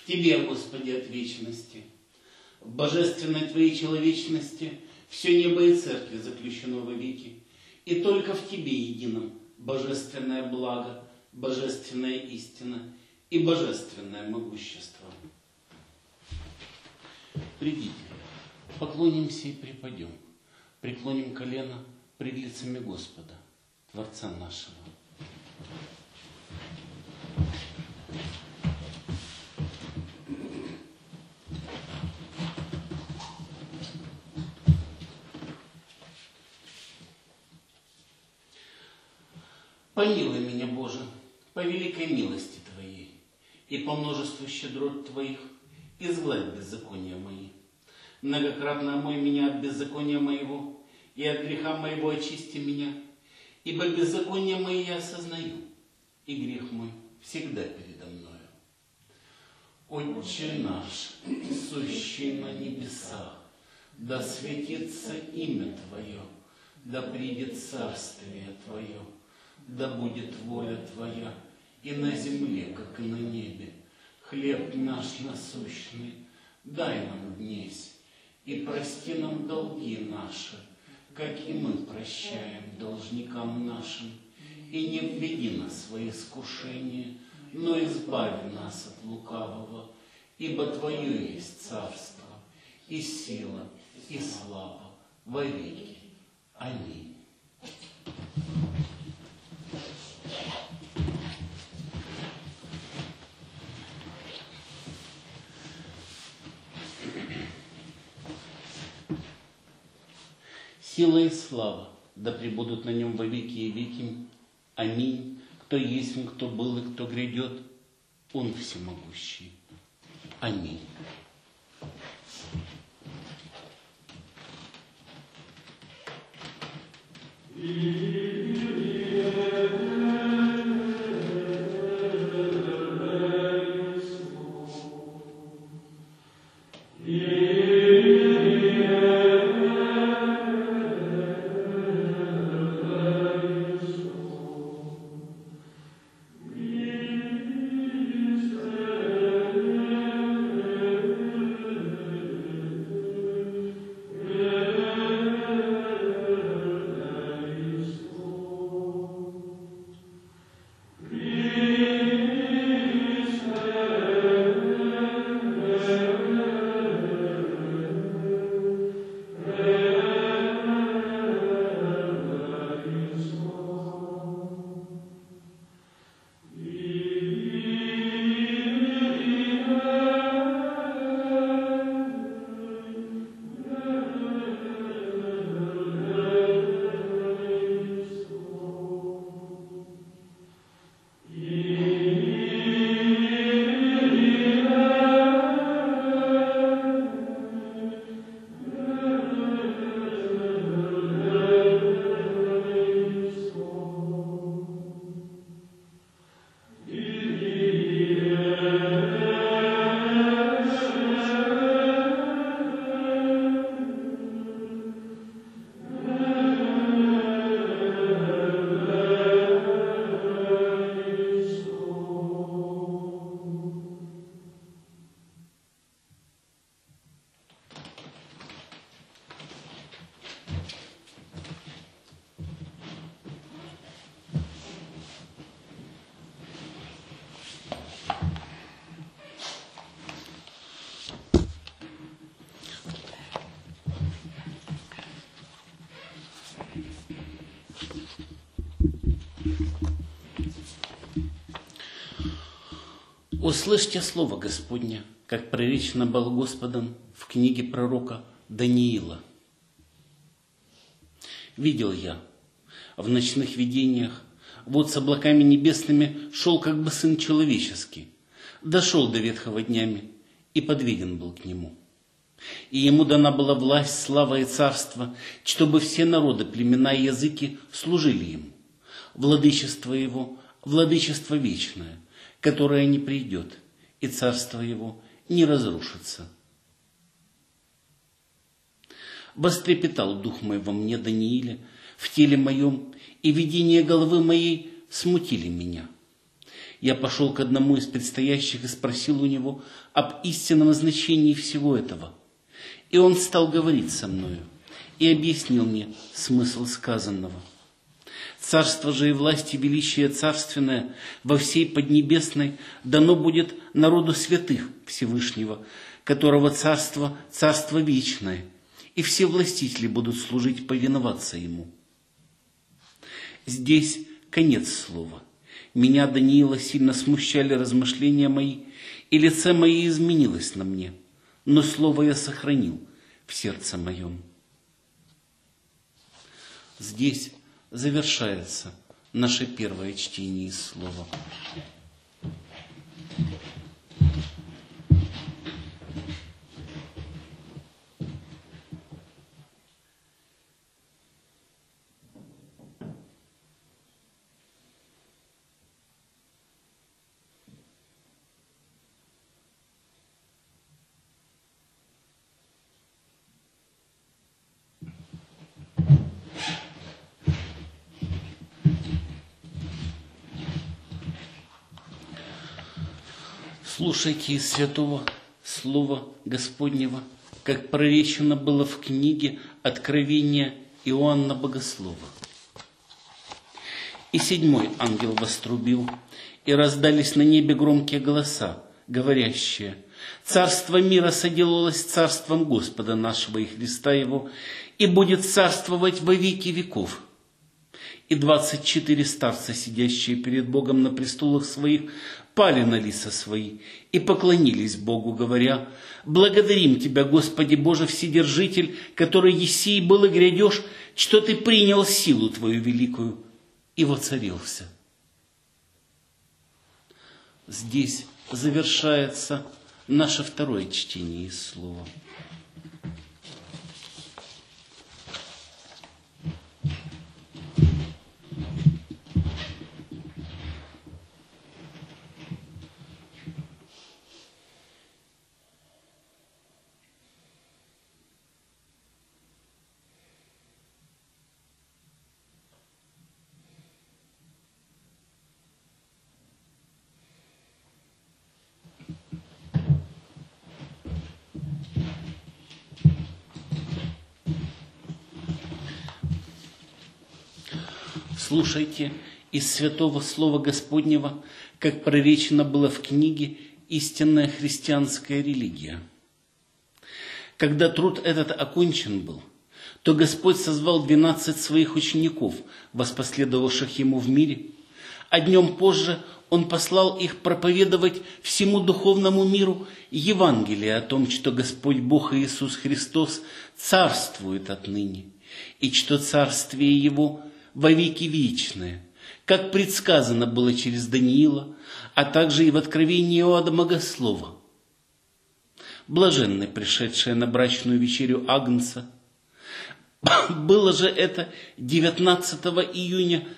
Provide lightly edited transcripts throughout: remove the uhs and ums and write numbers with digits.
Тебе, Господи, от вечности. В божественной Твоей человечности все небо и церкви заключено вовеки. И только в Тебе едином божественное благо, божественная истина и божественное могущество. Придите, поклонимся и припадем, преклоним колено пред лицами Господа, Творца нашего. Помилуй меня, Боже, по великой милости Твоей, и по множеству щедрот Твоих изгладь беззакония мои. Многократно омой меня от беззакония моего, и от греха моего очисти меня, ибо беззакония мои я осознаю, и грех мой всегда передо мною. Отче наш, сущий на небесах, да светится имя Твое, да придет царствие Твое, да будет воля Твоя и на земле, как и на небе. Хлеб наш насущный дай нам днесь, и прости нам долги наши, как и мы прощаем должникам нашим. И не введи нас в искушение, но избави нас от лукавого, ибо Твое есть царство, и сила, и слава во веки. Аминь. Сила и слава да пребудут на нем во веки и веки. Аминь. Кто есть, кто был и кто грядет, Он всемогущий. Аминь. Услышьте слово Господне, как проречено было Господом в книге пророка Даниила. Видел я в ночных видениях, вот с облаками небесными шел как бы Сын Человеческий, дошел до ветхого днями и подведен был к Нему. И Ему дана была власть, слава и царство, чтобы все народы, племена и языки служили Ему. Владычество Его, владычество вечное, которое не придет, и царство Его не разрушится. Вострепетал дух мой во мне, Данииле, в теле моем, и видение головы моей смутили меня. Я пошел к одному из предстоящих и спросил у него об истинном значении всего этого. И он стал говорить со мною и объяснил мне смысл сказанного. Царство же и власть и величие царственное во всей Поднебесной дано будет народу святых Всевышнего, которого царство – царство вечное, и все властители будут служить, повиноваться ему. Здесь конец слова. Меня, Даниила, сильно смущали размышления мои, и лице мое изменилось на мне, но слово я сохранил в сердце моем. Здесь завершается наше первое чтение из слова. Слушайте из святого Слова Господнего, как проречено было в книге Откровения Иоанна Богослова. И 7-й ангел вострубил, и раздались на небе громкие голоса, говорящие: «Царство мира соделалось царством Господа нашего и Христа Его, и будет царствовать во веки веков». И 24 старца, сидящие перед Богом на престолах своих, пали на лица свои и поклонились Богу, говоря: «Благодарим Тебя, Господи Боже Вседержитель, который еси и был и грядешь, что Ты принял силу Твою великую и воцарился». Здесь завершается наше второе чтение из слова. Слушайте из святого Слова Господнего, как проречено было в книге «Истинная христианская религия». Когда труд этот окончен был, то Господь созвал 12 своих учеников, воспоследовавших Ему в мире, а днем позже Он послал их проповедовать всему духовному миру Евангелие о том, что Господь Бог Иисус Христос царствует отныне, и что царствие Его во веки вечное, как предсказано было через Даниила, а также и в откровении Иоанна Богослова. Блаженны, пришедшие на брачную вечерю Агнца. Было же это 19 июня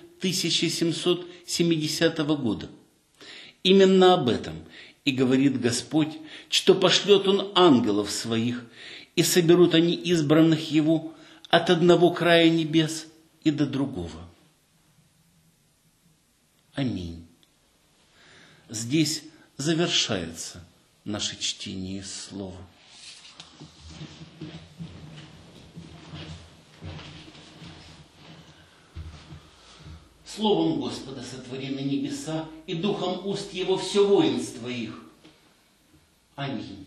1770 года. Именно об этом и говорит Господь, что пошлет Он ангелов своих, и соберут они избранных Его от одного края небес и до другого. Аминь. Здесь завершается наше чтение из слова. Словом Господа сотворены небеса, и духом уст Его все воинство их. Аминь.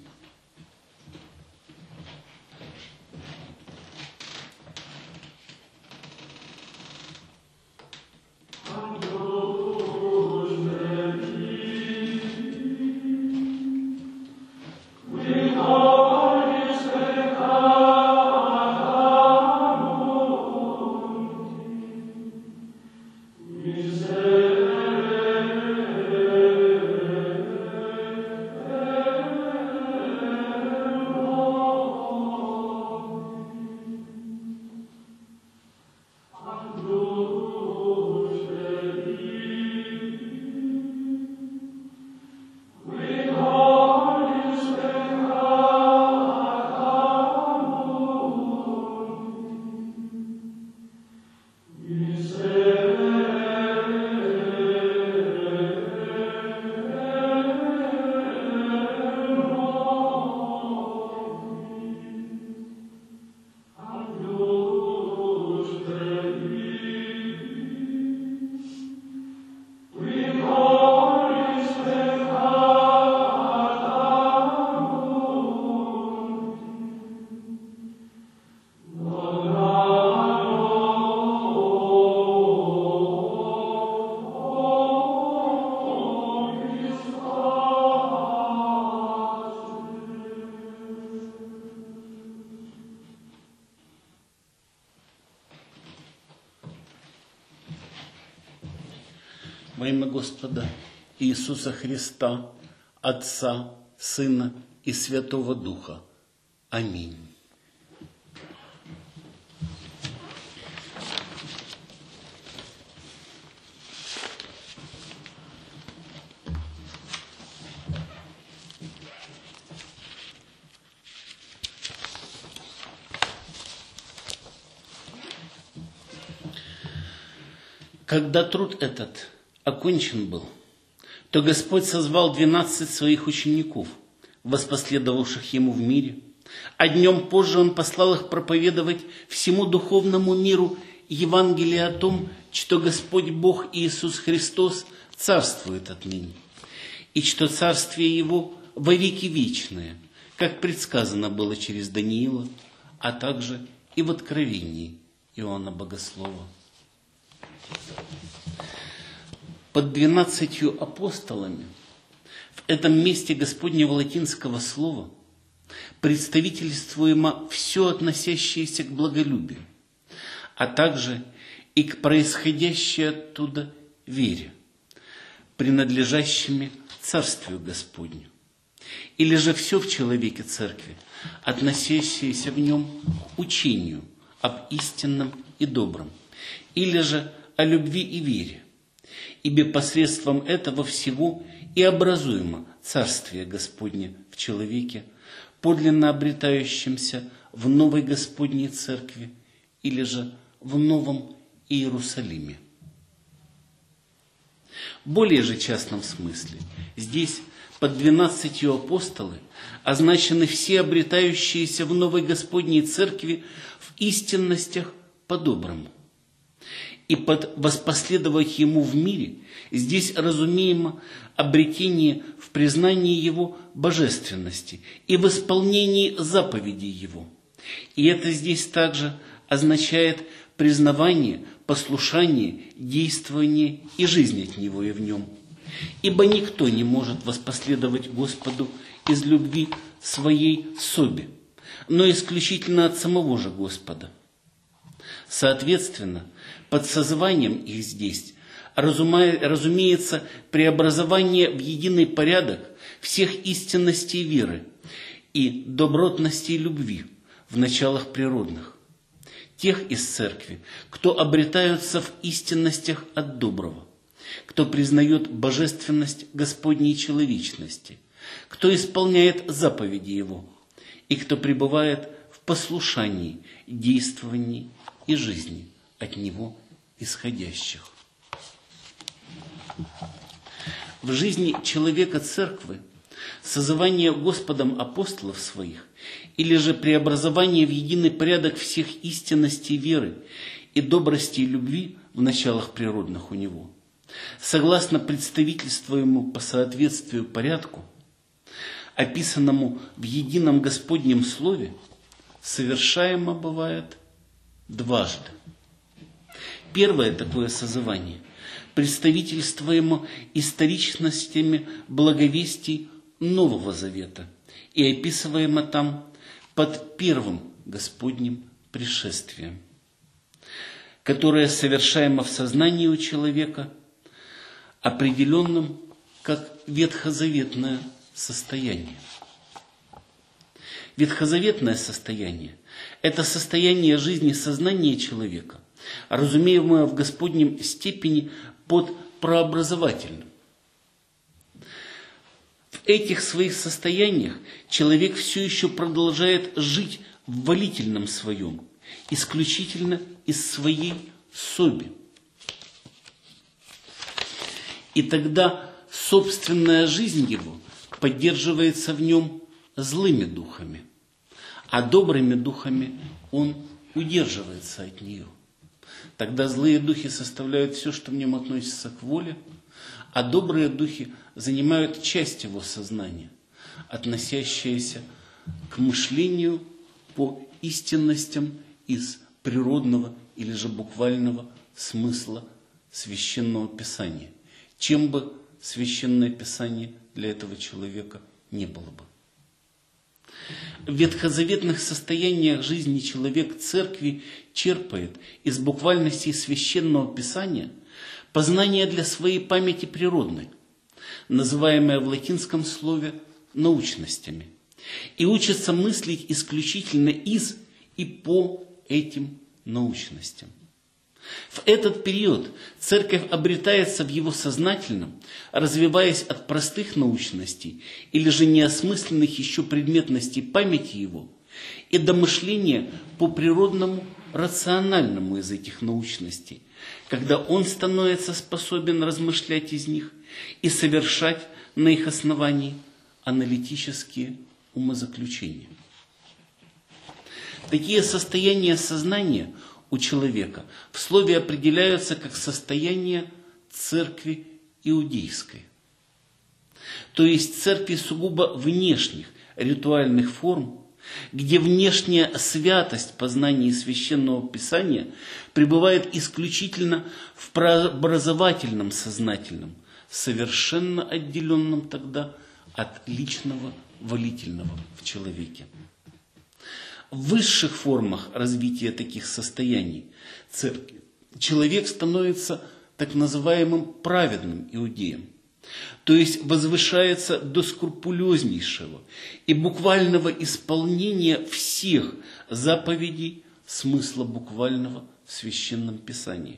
Господа Иисуса Христа, Отца, Сына и Святого Духа. Аминь. Когда труд этот окончен был, то Господь созвал 12 своих учеников, воспоследовавших Ему в мире, а днем позже Он послал их проповедовать всему духовному миру Евангелие о том, что Господь Бог Иисус Христос царствует отныне, и что царствие Его во веки вечное, как предсказано было через Даниила, а также и в Откровении Иоанна Богослова. Под 12 апостолами в этом месте Господнего латинского слова представительствуемо все относящееся к благолюбию, а также и к происходящей оттуда вере, принадлежащими Царствию Господню, или же все в человеке Церкви, относящееся в нем к учению об истинном и добром, или же о любви и вере, ибо посредством этого всего и образуемо Царствие Господне в человеке, подлинно обретающемся в новой Господней Церкви или же в Новом Иерусалиме. В более же частном смысле здесь под 12 апостолы означены все обретающиеся в новой Господней Церкви в истинностях по-доброму. И под воспоследовать Ему в мире здесь разумеемо обретение в признании Его божественности и в исполнении заповедей Его. И это здесь также означает признавание, послушание, действование и жизнь от Него и в Нем. Ибо никто не может воспоследовать Господу из любви своей собе, но исключительно от самого же Господа. Соответственно, под созыванием их здесь, разумеется, преобразование в единый порядок всех истинностей веры и добротностей любви в началах природных, тех из церкви, кто обретаются в истинностях от доброго, кто признает божественность Господней человечности, кто исполняет заповеди Его и кто пребывает в послушании, действовании и жизни от Него исходящих. В жизни человека церкви созывание Господом апостолов своих или же преобразование в единый порядок всех истинностей веры и добрости и любви в началах природных у него, согласно представительствуемому по соответствию порядку, описанному в едином Господнем Слове, совершаемо бывает дважды. Первое такое созывание представительствуемо историчностями благовестий Нового Завета и описываемо там под первым Господним пришествием, которое совершаемо в сознании у человека, определенным как ветхозаветное состояние. Ветхозаветное состояние – это состояние жизни сознания человека, разумеемое в Господнем степени под прообразовательным. В этих своих состояниях человек все еще продолжает жить в волительном своем, исключительно из своей соби. И тогда собственная жизнь его поддерживается в нем злыми духами, а добрыми духами он удерживается от нее. Тогда злые духи составляют все, что в нем относится к воле, а добрые духи занимают часть его сознания, относящаяся к мышлению по истинностям из природного или же буквального смысла Священного Писания, чем бы Священное Писание для этого человека не было бы. В ветхозаветных состояниях жизни человек церкви черпает из буквальности Священного Писания познание для своей памяти природной, называемое в латинском слове научностями, и учится мыслить исключительно из и по этим научностям. В этот период церковь обретается в его сознательном, развиваясь от простых научностей или же неосмысленных еще предметностей памяти его и до мышления по природному, рациональному из этих научностей, когда он становится способен размышлять из них и совершать на их основании аналитические умозаключения. Такие состояния сознания у человека в слове определяются как состояние церкви иудейской. То есть церкви сугубо внешних ритуальных форм, где внешняя святость познания Священного Писания пребывает исключительно в преобразовательном сознательном, совершенно отделенном тогда от личного волительного в человеке. В высших формах развития таких состояний церкви человек становится так называемым праведным иудеем, то есть возвышается до скрупулезнейшего и буквального исполнения всех заповедей смысла буквального в Священном Писании.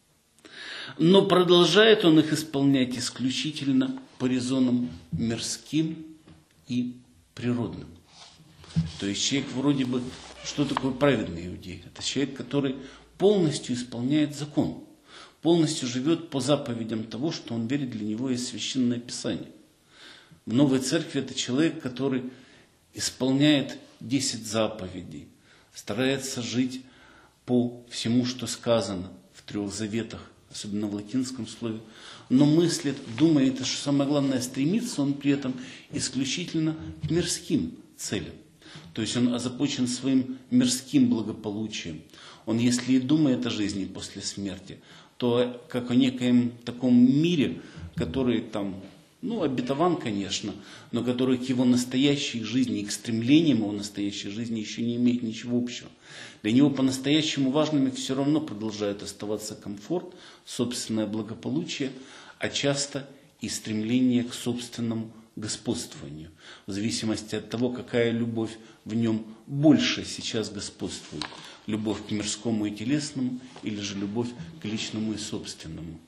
Но продолжает он их исполнять исключительно по резонам мирским и природным. То есть человек вроде бы, что такое праведный иудей? Это человек, который полностью исполняет закон, полностью живет по заповедям того, что он верит, для него есть Священное Писание. В Новой Церкви это человек, который исполняет 10 заповедей, старается жить по всему, что сказано в 3 заветах, особенно в латинском слове, но мыслит, думает, и что самое главное, стремится он при этом исключительно к мирским целям. То есть он озабочен своим мирским благополучием. Он, если и думает о жизни после смерти, то как о некоем таком мире, который там, обетован, конечно, но который к его настоящей жизни и к стремлениям его настоящей жизни еще не имеет ничего общего. Для него по-настоящему важными все равно продолжает оставаться комфорт, собственное благополучие, а часто и стремление к собственному господствованию, в зависимости от того, какая любовь в нем больше сейчас господствует. Любовь к мирскому и телесному, или же любовь к личному и собственному.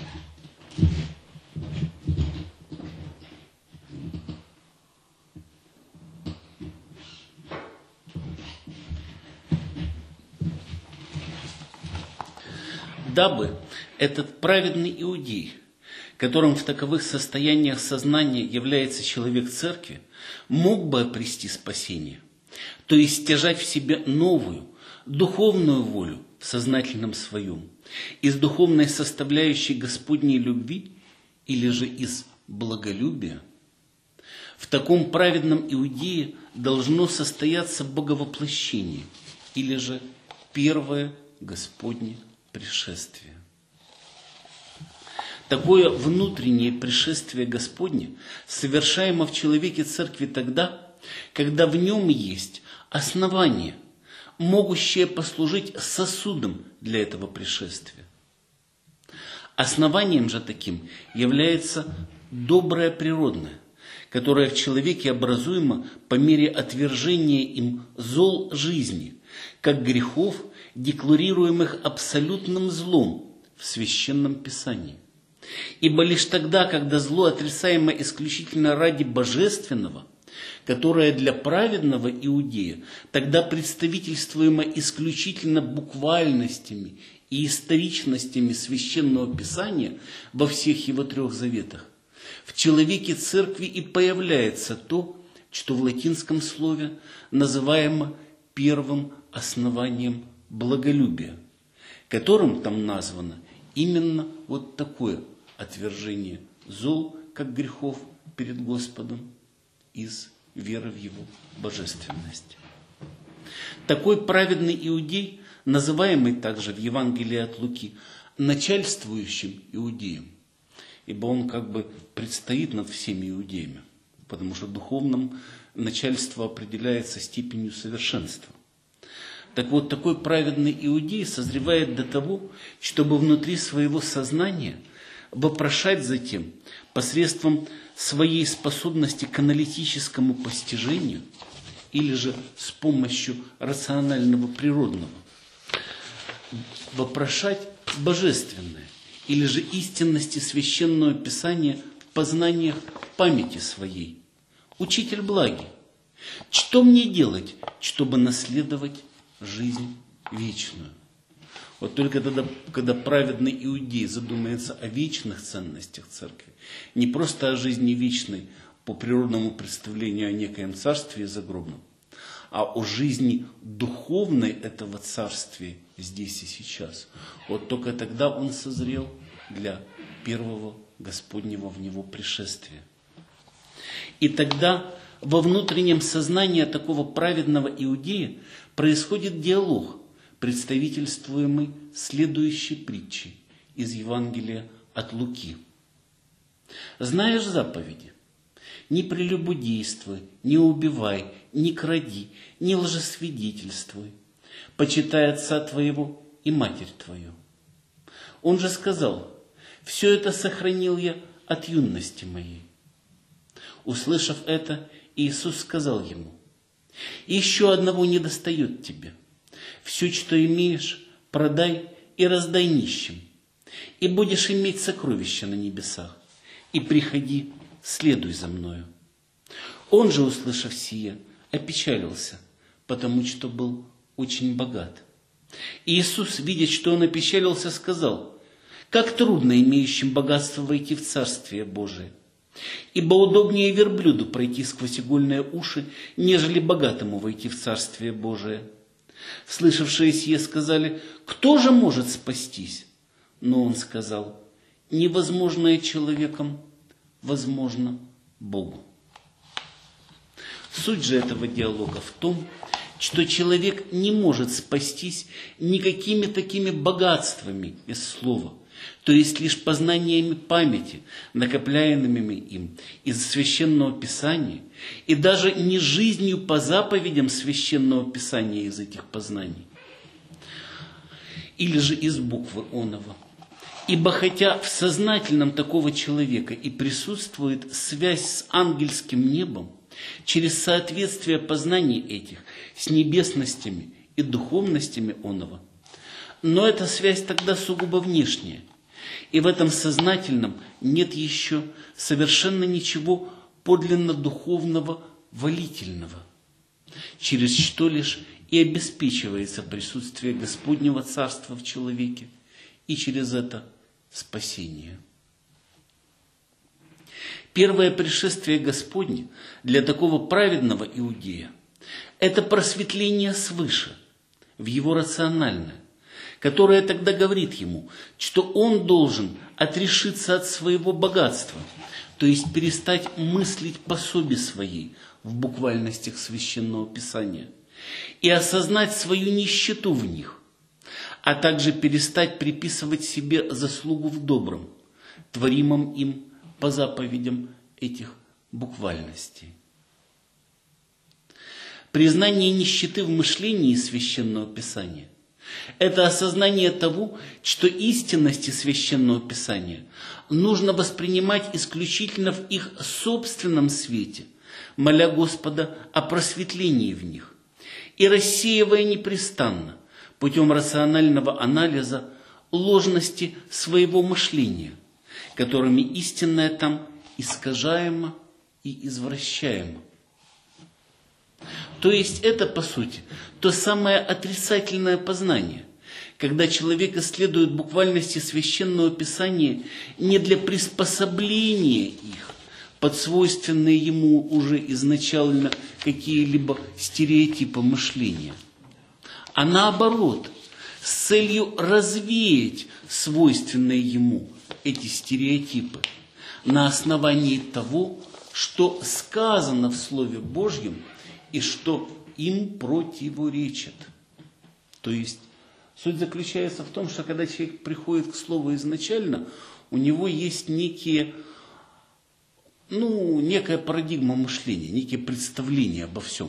Дабы этот праведный иудей, которым в таковых состояниях сознания является человек церкви, мог бы обрести спасение, то есть стяжать в себе новую, духовную волю в сознательном своем, из духовной составляющей Господней любви или же из благолюбия, в таком праведном иудее должно состояться боговоплощение или же первое Господне пришествие. Такое внутреннее пришествие Господне совершаемо в человеке церкви тогда, когда в нем есть основание, могущее послужить сосудом для этого пришествия. Основанием же таким является доброе природное, которое в человеке образуемо по мере отвержения им зол жизни, как грехов, декларируемых абсолютным злом в Священном Писании. Ибо лишь тогда, когда зло отрицаемо исключительно ради божественного, которое для праведного иудея тогда представительствуемо исключительно буквальностями и историчностями Священного Писания во всех его 3 заветах, в человеке церкви и появляется то, что в латинском слове называемо первым основанием благолюбия, которым там названо именно вот такое отвержение зол, как грехов перед Господом, из веры в Его божественность. Такой праведный иудей, называемый также в Евангелии от Луки начальствующим иудеем, ибо он как бы предстоит над всеми иудеями, потому что духовным начальство определяется степенью совершенства. Так вот, такой праведный иудей созревает до того, чтобы внутри своего сознания вопрошать затем посредством своей способности к аналитическому постижению или же с помощью рационального природного, вопрошать божественное или же истинности Священного Писания в познаниях памяти своей. Учитель благий, что мне делать, чтобы наследовать жизнь вечную? Вот только тогда, когда праведный иудей задумается о вечных ценностях церкви, не просто о жизни вечной по природному представлению о некоем царстве загробном, а о жизни духовной этого царствия здесь и сейчас. Вот только тогда он созрел для первого Господнего в него пришествия. И тогда во внутреннем сознании такого праведного иудея происходит диалог, представительствуемый следующей притчей из Евангелия от Луки. «Знаешь заповеди? Не прелюбодействуй, не убивай, не кради, не лжесвидетельствуй, почитай отца твоего и матерь твою». Он же сказал: «Все это сохранил я от юности моей». Услышав это, Иисус сказал ему: «Еще одного недостает тебе. Все, что имеешь, продай и раздай нищим, и будешь иметь сокровища на небесах, и приходи, следуй за мною». Он же, услышав сие, опечалился, потому что был очень богат. Иисус, видя, что он опечалился, сказал: «Как трудно имеющим богатство войти в Царствие Божие! Ибо удобнее верблюду пройти сквозь игольные уши, нежели богатому войти в Царствие Божие». Слышавшие сие сказали: «Кто же может спастись?» Но он сказал: «Невозможное человеком возможно Богу». Суть же этого диалога в том, что человек не может спастись никакими такими богатствами из слова, то есть лишь познаниями памяти, накопляемыми им из Священного Писания, и даже не жизнью по заповедям Священного Писания из этих познаний, или же из буквы оного. Ибо хотя в сознательном такого человека и присутствует связь с ангельским небом, через соответствие познаний этих с небесностями и духовностями оного, но эта связь тогда сугубо внешняя, и в этом сознательном нет еще совершенно ничего подлинно духовного, волительного, через что лишь и обеспечивается присутствие Господнего Царства в человеке, и через это спасение. Первое пришествие Господне для такого праведного иудея – это просветление свыше, в его рациональное, которое тогда говорит ему, что он должен отрешиться от своего богатства, то есть перестать мыслить по собе своей в буквальностях Священного Писания и осознать свою нищету в них, а также перестать приписывать себе заслугу в добром, творимом им по заповедям этих буквальностей. Признание нищеты в мышлении Священного Писания – это осознание того, что истинности Священного Писания нужно воспринимать исключительно в их собственном свете, моля Господа о просветлении в них и рассеивая непрестанно путем рационального анализа ложности своего мышления, которыми истинное там искажаемо и извращаемо. То есть это, по сути, то самое отрицательное познание, когда человек исследует буквальности Священного Писания не для приспособления их под свойственные ему уже изначально какие-либо стереотипы мышления, а наоборот, с целью развеять свойственные ему эти стереотипы на основании того, что сказано в Слове Божьем и что им противоречит. То есть суть заключается в том, что когда человек приходит к Слову изначально, у него есть некая парадигма мышления, некие представления обо всем.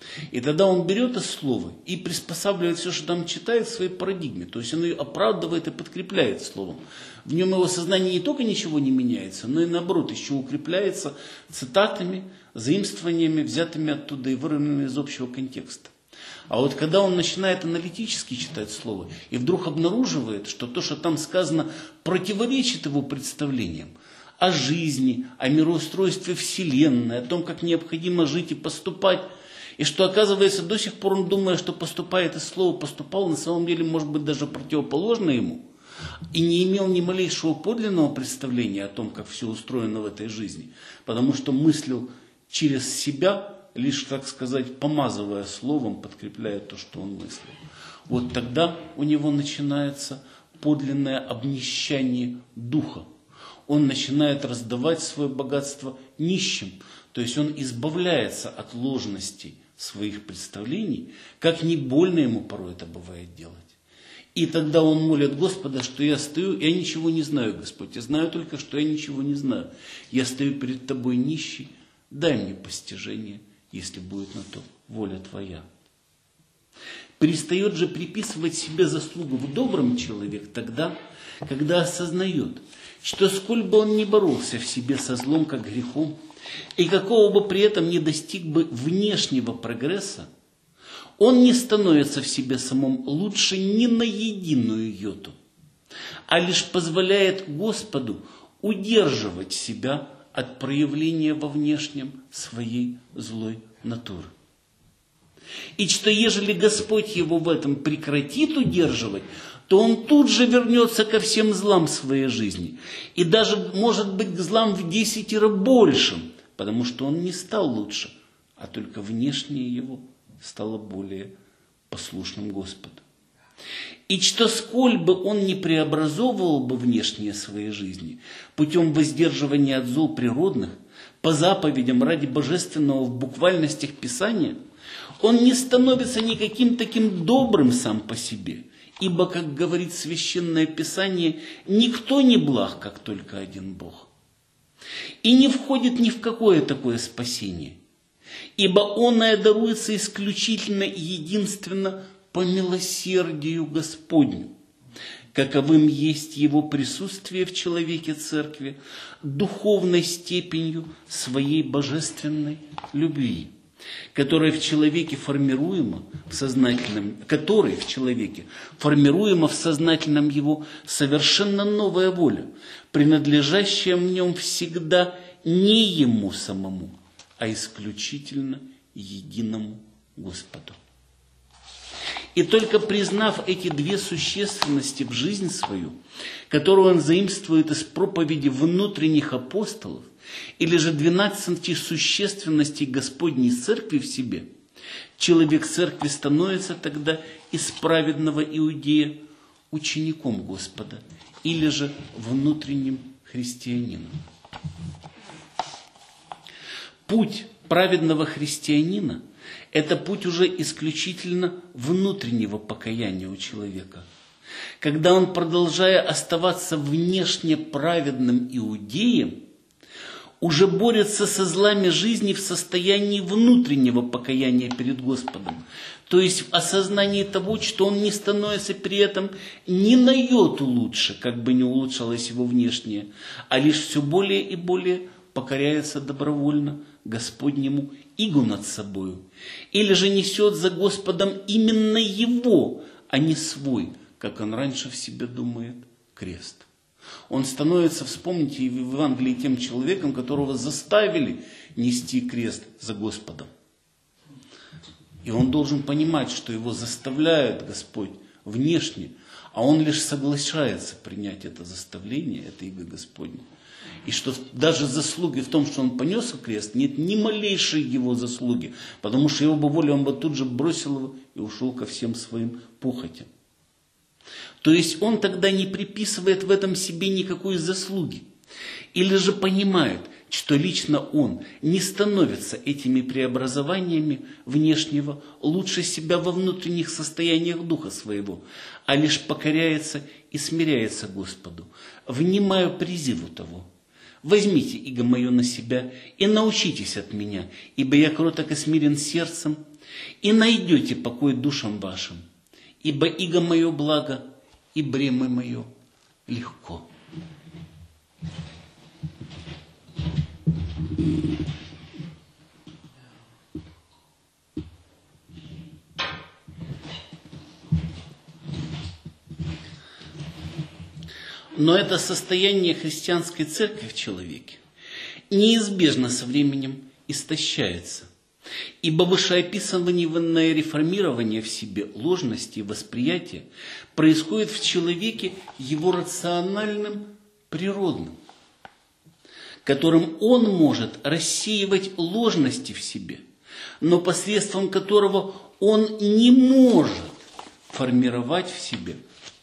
И тогда он берет это слово и приспосабливает все, что там читает, в своей парадигме. То есть он ее оправдывает и подкрепляет словом. В нем его сознание не только ничего не меняется, но и наоборот еще укрепляется цитатами, заимствованиями, взятыми оттуда и вырванными из общего контекста. А вот когда он начинает аналитически читать слово и вдруг обнаруживает, что то, что там сказано, противоречит его представлениям о жизни, о мироустройстве Вселенной, о том, как необходимо жить и поступать, и что, оказывается, до сих пор он, думая, что поступает из слова «поступал», на самом деле, может быть, даже противоположно ему, и не имел ни малейшего подлинного представления о том, как все устроено в этой жизни, потому что мыслил через себя, лишь, так сказать, помазывая словом, подкрепляя то, что он мыслил. Вот тогда у него начинается подлинное обнищание духа. Он начинает раздавать свое богатство нищим, то есть он избавляется от ложностей своих представлений, как не больно ему порой это бывает делать. И тогда он молит Господа, что я стою, я ничего не знаю, Господь, я знаю только, что я ничего не знаю. Я стою перед Тобой нищий, дай мне постижение, если будет на то воля Твоя. Перестает же приписывать себе заслугу в добром человек тогда, когда осознает, что сколь бы он ни боролся в себе со злом, как грехом, и какого бы при этом не достиг бы внешнего прогресса, он не становится в себе самом лучше ни на единую йоту, а лишь позволяет Господу удерживать себя от проявления во внешнем своей злой натуры. И что ежели Господь его в этом прекратит удерживать, то он тут же вернется ко всем злам своей жизни. И даже, может быть, к злам в 10 раз большим, потому что он не стал лучше, а только внешнее его стало более послушным Господу. И что сколь бы он не преобразовывал бы внешнее своей жизни путем воздерживания от зол природных, по заповедям ради божественного в буквальностях Писания, он не становится никаким таким добрым сам по себе, ибо, как говорит Священное Писание, никто не благ, как только один Бог. И не входит ни в какое такое спасение, ибо оное даруется исключительно и единственно по милосердию Господню, каковым есть его присутствие в человеке Церкви, духовной степенью своей божественной любви, которая в человеке формируема в сознательном его совершенно новая воля, принадлежащая в нем всегда не ему самому, а исключительно единому Господу. И только признав эти две существенности в жизнь свою, которую он заимствует из проповеди внутренних апостолов, или же 12 существенностей Господней Церкви в себе, человек Церкви становится тогда из праведного иудея учеником Господа, или же внутренним христианином. Путь праведного христианина – это путь уже исключительно внутреннего покаяния у человека. Когда он, продолжая оставаться внешне праведным иудеем, уже борется со злами жизни в состоянии внутреннего покаяния перед Господом. То есть в осознании того, что он не становится при этом ни на йоту лучше, как бы ни улучшалось его внешнее, а лишь все более и более покоряется добровольно Господнему игу над собою. Или же несет за Господом именно его, а не свой, как он раньше в себе думает, крест. Он становится, вспомните, в Евангелии тем человеком, которого заставили нести крест за Господом. И он должен понимать, что его заставляет Господь внешне, а он лишь соглашается принять это заставление, это иго Господне. И что даже заслуги в том, что он понес крест, нет ни малейшей его заслуги, потому что его бы воля, он бы тут же бросил его и ушел ко всем своим похотям. То есть он тогда не приписывает в этом себе никакой заслуги. Или же понимает, что лично он не становится этими преобразованиями внешнего лучше себя во внутренних состояниях духа своего, а лишь покоряется и смиряется Господу, внимая призыву того. «Возьмите иго мое на себя и научитесь от меня, ибо я кроток и смирен сердцем, и найдете покой душам вашим, ибо иго мое благо, и бремя мое легко. Но это состояние христианской церкви в человеке неизбежно со временем истощается, ибо вышеописанное реформирование в себе ложности и восприятия происходит в человеке его рациональным, природным, которым он может рассеивать ложности в себе, но посредством которого он не может формировать в себе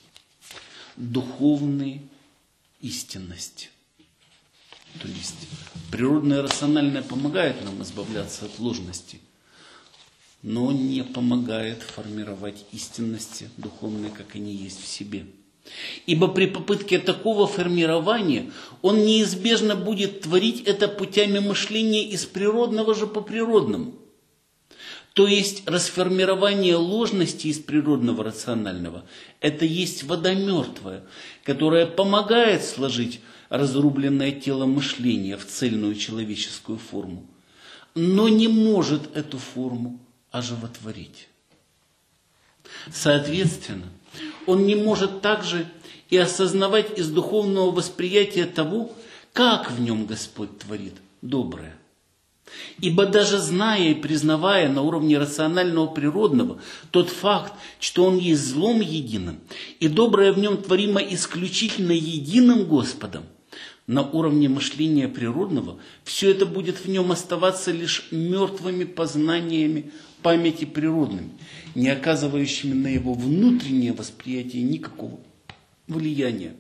духовные истинности. То есть природное рациональное помогает нам избавляться от ложности, но не помогает формировать истинности духовные, как они есть в себе. Ибо при попытке такого формирования он неизбежно будет творить это путями мышления из природного же по природному. То есть расформирование ложности из природного рационального – это есть вода мертвая, которая помогает сложить разрубленное тело мышления в цельную человеческую форму, но не может эту форму оживотворить. Соответственно, он не может также и осознавать из духовного восприятия того, как в нем Господь творит доброе. Ибо даже зная и признавая на уровне рационального природного тот факт, что он есть злом единым, и доброе в нем творимо исключительно единым Господом, на уровне мышления природного все это будет в нем оставаться лишь мертвыми познаниями памяти природными, не оказывающими на его внутреннее восприятие никакого влияния.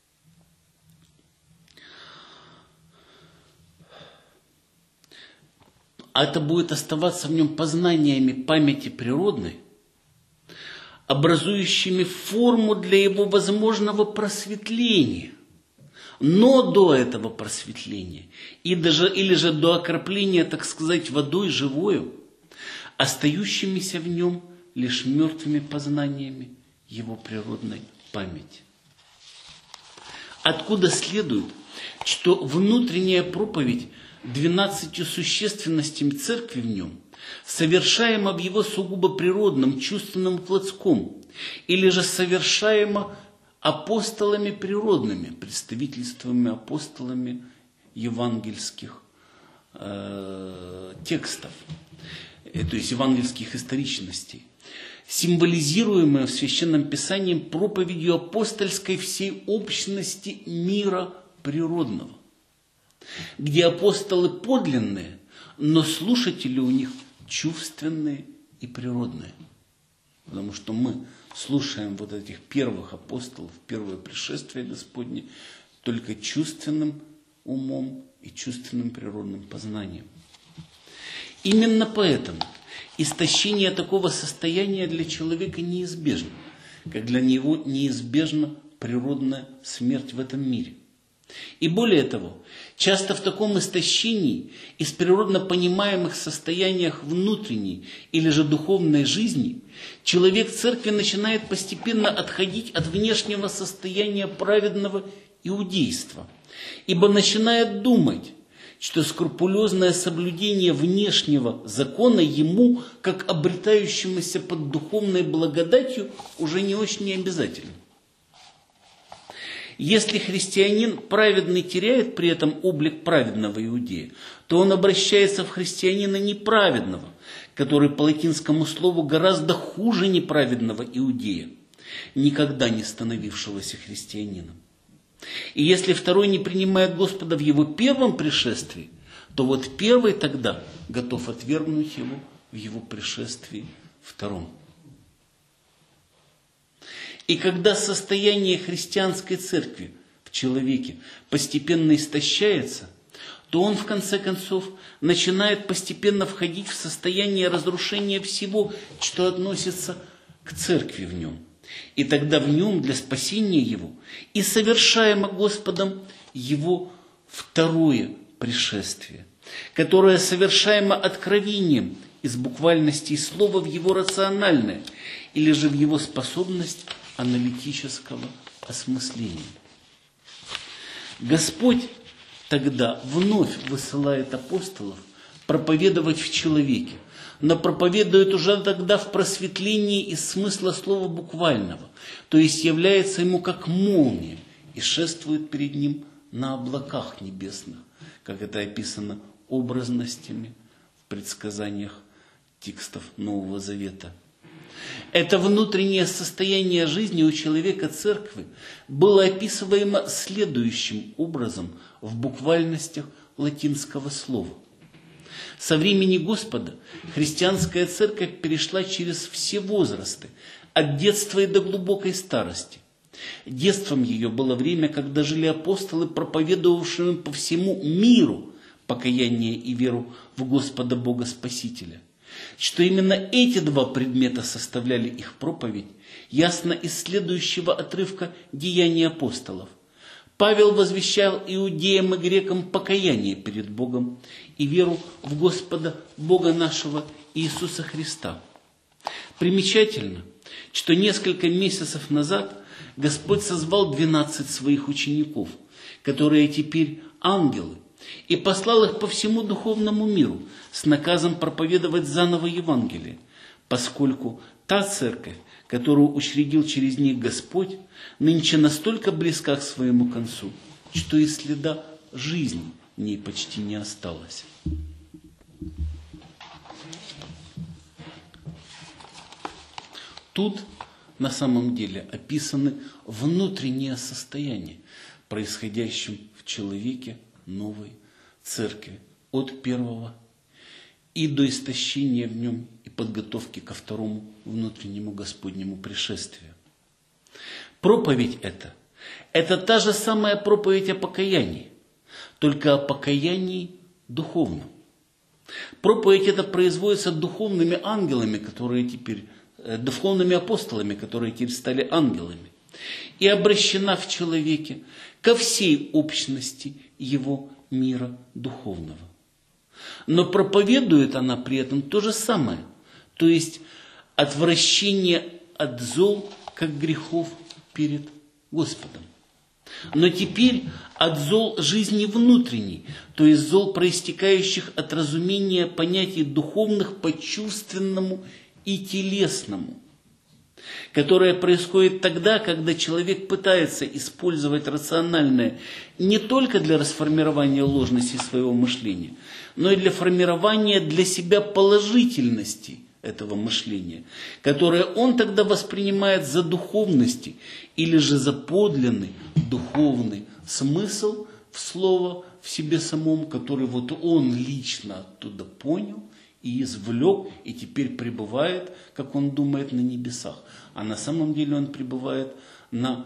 А это будет оставаться в нем познаниями памяти природной, образующими форму для его возможного просветления. Но до этого просветления, или же до окропления, так сказать, водой живою, остающимися в нем лишь мертвыми познаниями его природной памяти. Откуда следует, что внутренняя проповедь 12 существенностями церкви в нем совершаема в его сугубо природном, чувственном плотском, или же совершаема апостолами природными, представительствами апостолами евангельских текстов, то есть евангельских историчностей, символизируемая в Священном Писании проповедью апостольской всей общности мира природного, где апостолы подлинные, но слушатели у них чувственные и природные. Потому что мы слушаем вот этих первых апостолов, первое пришествие Господне, только чувственным умом и чувственным природным познанием. Именно поэтому истощение такого состояния для человека неизбежно, как для него неизбежна природная смерть в этом мире. И более того, часто в таком истощении из природно понимаемых состояниях внутренней или же духовной жизни человек церкви начинает постепенно отходить от внешнего состояния праведного иудейства, ибо начинает думать, что скрупулезное соблюдение внешнего закона ему, как обретающемуся под духовной благодатью, уже не очень обязательно. Если христианин праведный теряет при этом облик праведного иудея, то он обращается в христианина неправедного, который по латинскому слову гораздо хуже неправедного иудея, никогда не становившегося христианином. И если второй не принимает Господа в его первом пришествии, то вот первый тогда готов отвергнуть его в его пришествии втором. И когда состояние христианской церкви в человеке постепенно истощается, то он в конце концов начинает постепенно входить в состояние разрушения всего, что относится к церкви в нем. И тогда в нем для спасения его и совершаемо Господом его второе пришествие, которое совершаемо откровением из буквальности слова в его рациональное, или же в его способность аналитического осмысления. Господь тогда вновь высылает апостолов проповедовать в человеке, но проповедует уже тогда в просветлении из смысла слова буквального, то есть является ему как молния и шествует перед ним на облаках небесных, как это описано образностями в предсказаниях текстов Нового Завета. Это внутреннее состояние жизни у человека церкви было описываемо следующим образом в буквальностях латинского слова. Со времени Господа христианская церковь перешла через все возрасты, от детства и до глубокой старости. Детством ее было время, когда жили апостолы, проповедовавшие по всему миру покаяние и веру в Господа Бога Спасителя. Что именно эти два предмета составляли их проповедь, ясно из следующего отрывка «Деяний апостолов». Павел возвещал иудеям и грекам покаяние перед Богом и веру в Господа Бога нашего Иисуса Христа. Примечательно, что несколько месяцев назад Господь созвал 12 своих учеников, которые теперь ангелы, и послал их по всему духовному миру с наказом проповедовать заново Евангелие, поскольку та церковь, которую учредил через них Господь, нынче настолько близка к своему концу, что и следа жизни в ней почти не осталось. Тут на самом деле описаны внутреннее состояние, происходящее в человеке новой церкви от первого и до истощения в нем и подготовки ко второму внутреннему Господнему пришествию. Проповедь это та же самая проповедь о покаянии, только о покаянии духовном. Проповедь эта производится духовными ангелами, духовными апостолами, которые теперь стали ангелами, и обращена в человеке ко всей общности его мира духовного. Но проповедует она при этом то же самое, то есть отвращение от зол, как грехов перед Господом. Но теперь от зол жизни внутренней, то есть зол, проистекающих от разумения понятий духовных по чувственному и телесному, которое происходит тогда, когда человек пытается использовать рациональное не только для расформирования ложности своего мышления, но и для формирования для себя положительности этого мышления, которое он тогда воспринимает за духовности или же за подлинный духовный смысл в слово в себе самом, который вот он лично оттуда понял и извлек, и теперь пребывает, как он думает, на небесах. А на самом деле он пребывает на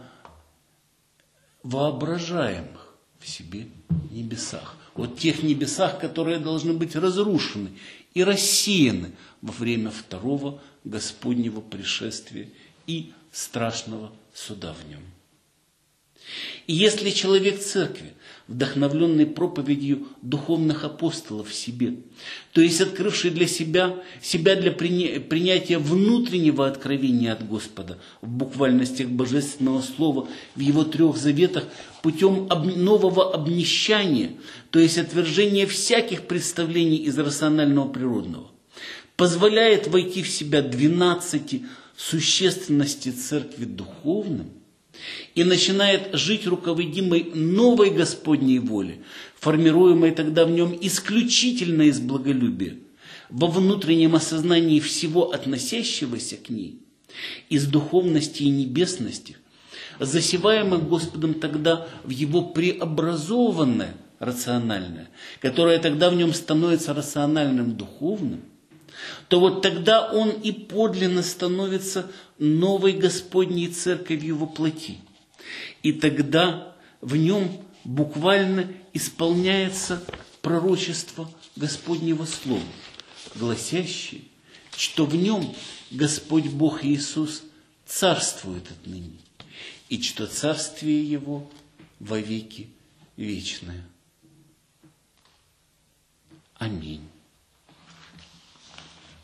воображаемых в себе небесах. Вот тех небесах, которые должны быть разрушены и рассеяны во время второго Господнего пришествия и страшного суда в нем. И если человек церкви, вдохновленный проповедью духовных апостолов в себе, то есть открывший для себя для принятия внутреннего откровения от Господа в буквальностях Божественного Слова в Его 3 заветах путем нового обнищания, то есть отвержения всяких представлений из рационального природного, позволяет войти в себя 12 существенности церкви духовным, и начинает жить руководимой новой Господней волей, формируемой тогда в нем исключительно из благолюбия, во внутреннем осознании всего относящегося к ней, из духовности и небесности, засеваемых Господом тогда в его преобразованное рациональное, которое тогда в нем становится рациональным духовным, то вот тогда он и подлинно становится новой Господней Церковью во плоти. И тогда в нем буквально исполняется пророчество Господнего Слова, гласящее, что в нем Господь Бог Иисус царствует отныне, и что царствие Его вовеки вечное. Аминь.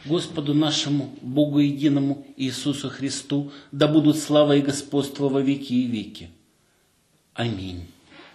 Господу нашему, Богу единому Иисусу Христу, да будут слава и господство во веки и веки. Аминь.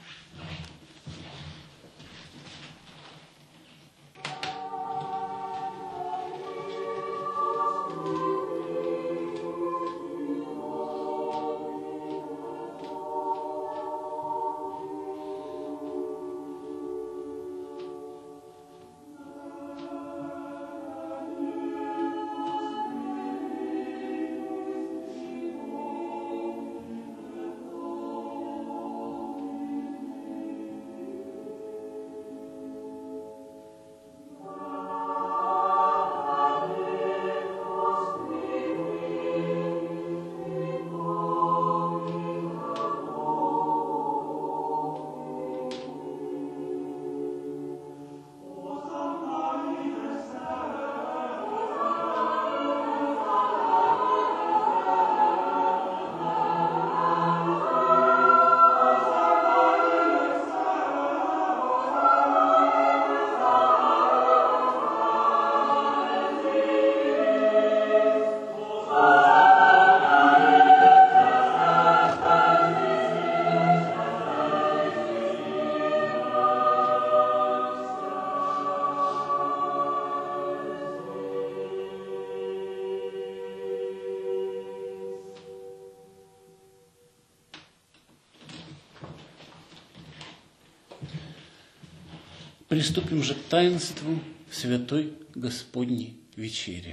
Приступим же к таинству Святой Господней Вечери.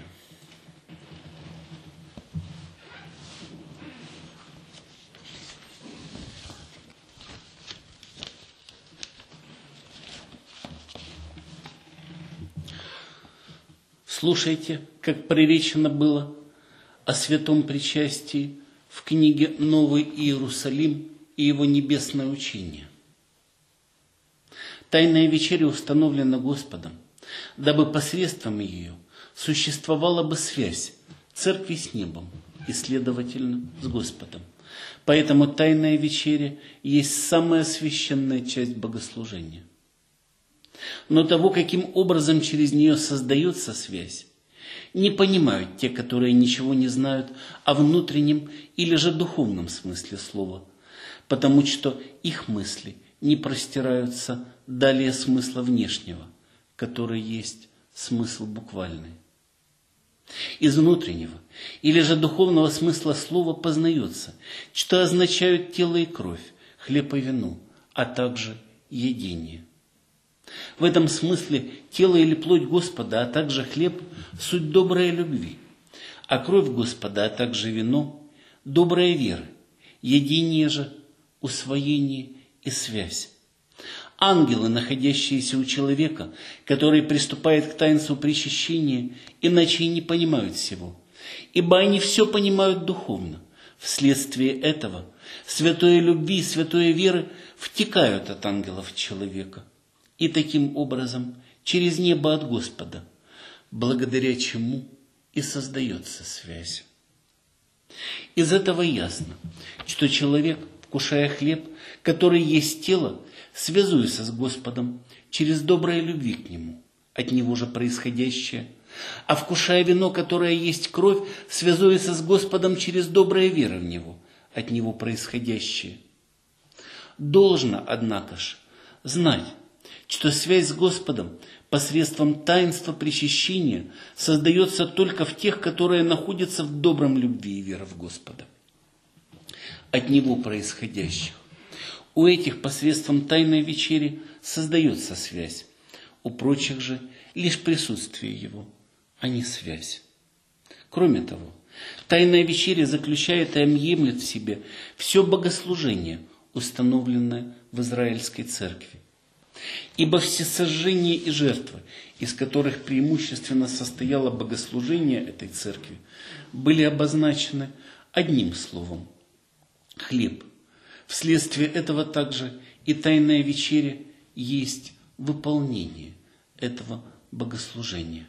Слушайте, как проречено было о святом причастии в книге «Новый Иерусалим и его небесное учение». Тайная вечеря установлена Господом, дабы посредством ее существовала бы связь церкви с небом и, следовательно, с Господом. Поэтому тайная вечеря есть самая священная часть богослужения. Но того, каким образом через нее создается связь, не понимают те, которые ничего не знают о внутреннем или же духовном смысле слова, потому что их мысли не простираются далее смысла внешнего, который есть смысл буквальный. Из внутреннего или же духовного смысла слова познается, что означают тело и кровь, хлеб и вино, а также едение. В этом смысле тело или плоть Господа, а также хлеб – суть доброй любви, а кровь Господа, а также вино – добрая вера, едение же – усвоение и связь. Ангелы, находящиеся у человека, который приступает к таинству причащения, иначе и не понимают всего, ибо они все понимают духовно. Вследствие этого святой любви и святой веры втекают от ангелов в человека, и таким образом через небо от Господа, благодаря чему и создается связь. Из этого ясно, что человек, вкушая хлеб, который есть тело, связуется с Господом через доброе любви к Нему, от Него же происходящее, а вкушая вино, которое есть кровь, связуется с Господом через доброе вера в Него, от Него происходящее. Должно, однако ж, знать, что связь с Господом посредством таинства причащения создается только в тех, которые находятся в добром любви и вере в Господа, от Него происходящих. У этих посредством тайной вечери создается связь, у прочих же лишь присутствие Его, а не связь. Кроме того, тайная вечеря заключает и объемлет в себе все богослужение, установленное в Израильской церкви. Ибо все сожжения и жертвы, из которых преимущественно состояло богослужение этой церкви, были обозначены одним словом – хлеб. Вследствие этого также и тайная вечеря есть выполнение этого богослужения.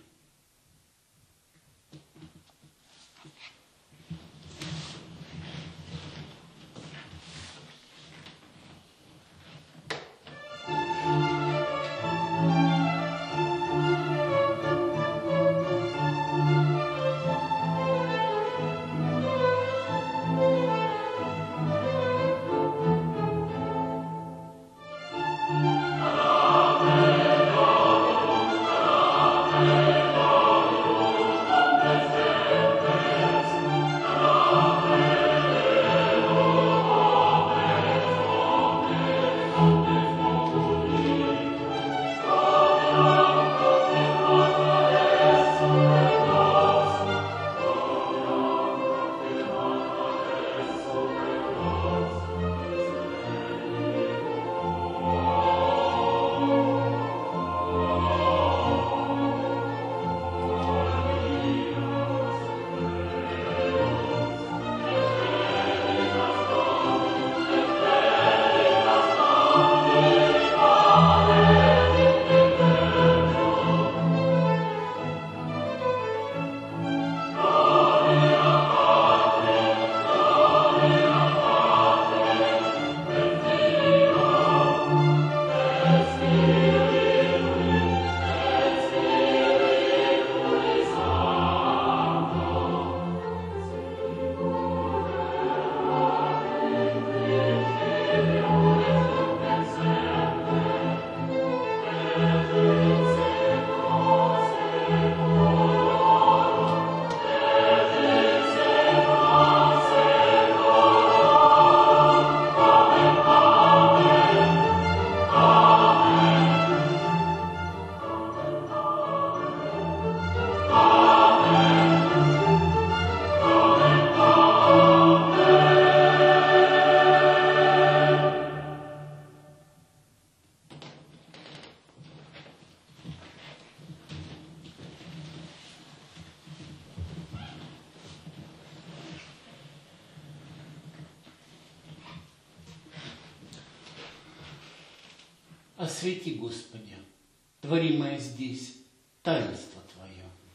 Освети, Господи, творимое здесь таинство Твое.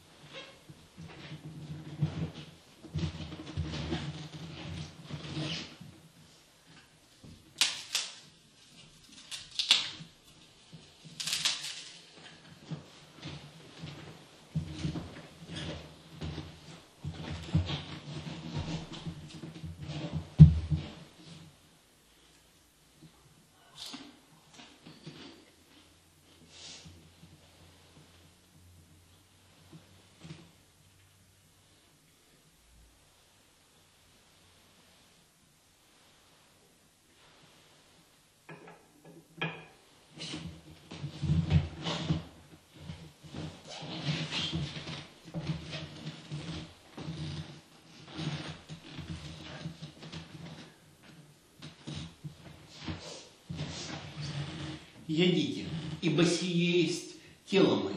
Ядите, ибо сие есть тело мое.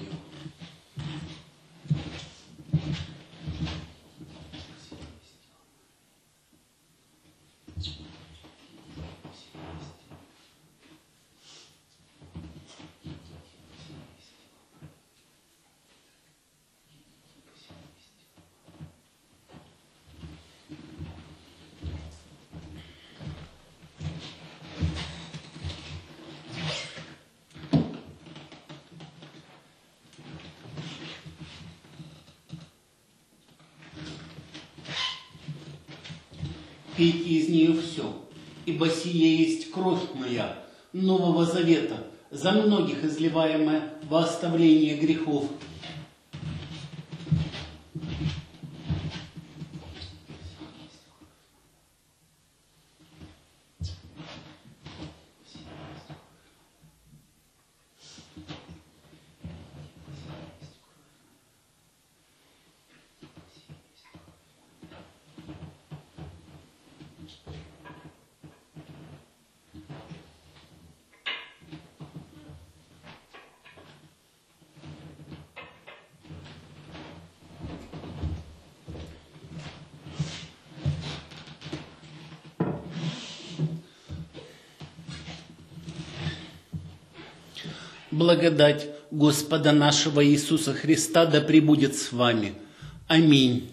Пейте из нее все, ибо сие есть кровь моя Нового Завета, за многих изливаемая во оставление грехов. Благодать Господа нашего Иисуса Христа да пребудет с вами. Аминь.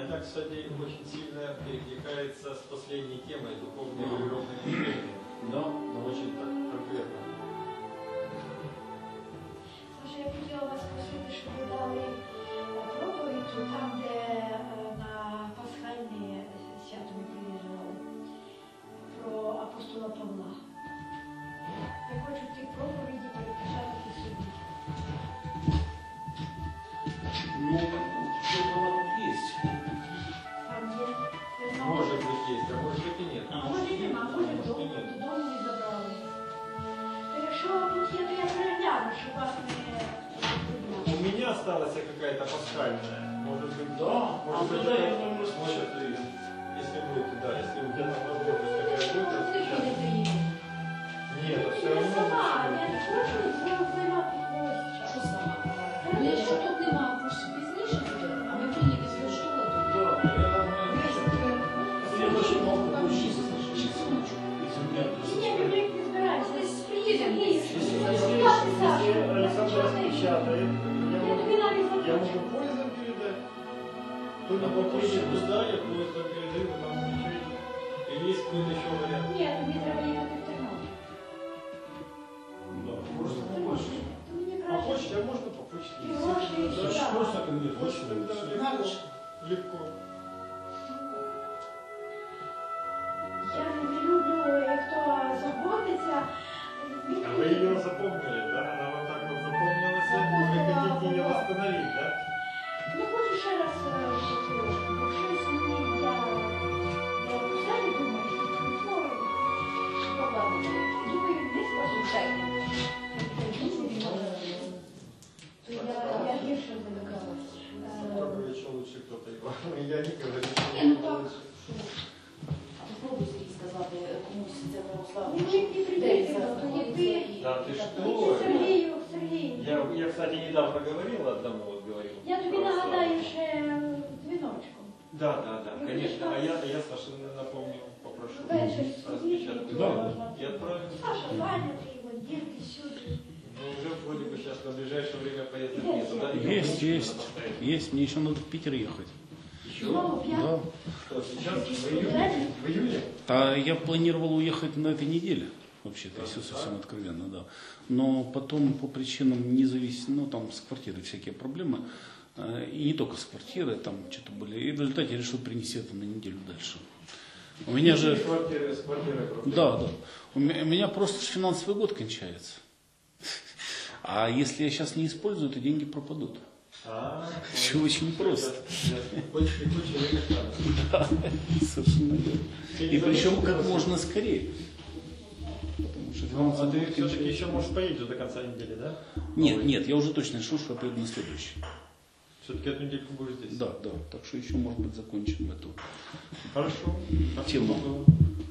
меня, кстати, очень сильно перекликается с последней темой духовной и духовной движения. Да. Но очень так конкретно. Слушай, я хотіла вас просити, щоб ви дали проповідь там, де на пасхальне свято ми приїжджали, про апостола Павла. Я хочу ті проповіді перепечатати собі. Ну, что-то оно тут есть. Там є. Может быть есть, а может быть и нет. А може і нема, може додому не забрали. То якщо тут є, то я перегляну, щоб вас не У меня осталась какая-то пасхальная. Может быть, Да, может быть, тогда я это- думаю, что может, и если будет, да, если у тебя возможность такая будет, Ну, ти сейчас. не приїдеш. Нет, это все Я равно. сама, лучше. я не хочу займати когось. Що сама? Ну, якщо тут нема, пусть пізніше буде, а ми приїдемо з школи. да, я очень много учиться, если у меня Ні, ми не збираємося. Десь приїдемо. Если Александр распечатает, Я тобі навіть я заплачу. могу поездом передать. Кто-либо приедет туда, я поездом передаю, вы там встречаете. Или есть какой-то еще вариант? Ні, тобі треба їхати в Тернопіль. Да, можно. Ти можеш. То мені А краще. почте, а можно по почте? И гроши, и Да, сюда. Можно ко мне почту? Да, На легко. руку. Легко. Я не люблю, як хто заботиться. А вы ее запомнили, да? Она вам так вот запомнилась, и вы хотите ее восстановить, да? Ну, хочу ще раз потрошку, бо щось мені я останні думаю, думаю, не способна. Я гірше замикалась. Попробуй еще лучше кто-то его. Я не говорю, Ні, ну так, що? Попробуй собі сказати комусь це Мирославу. Ну, ви не прийдете, тоді Да ты ти. что? Сергію. Я, кстати, недавно говорил одному, вот говорил. Я тобі нагадаю ще дзвіночком. Да, конечно. А я Саше напомню, попрошу. Вечір Распечатать. Да. И отправим. Саша, Ваня, ти його, дірки сюди. Ну, уже вроде бы сейчас на ближайшее время поездок нету, да? Есть, есть. Есть, мне еще надо в Питер ехать. Знову п'ятий. Да. Что, сейчас? В июле? В июле? А я планировал уехать на этой неделе, вообще-то, если совсем откровенно, да. Но потом по причинам независимым, ну там с квартирой всякие проблемы, и не только с квартирой, там что-то были. И в результате я решил перенести это на неделю дальше. У меня же... С квартирой просто. Да. У меня просто финансовый год кончается. А если я сейчас не использую, то деньги пропадут. Все очень просто. Хочешь выехать надо. Совершенно верно. И причем как можно скорее. Потому что Ну, а финансовый ты год все-таки кончается. еще можешь поедешь до конца недели, да? Нет, я уже точно решил, что я поеду на следующий. Все-таки эту недельку будешь здесь. Да. Так что еще, может быть, закончим эту Хорошо. тему.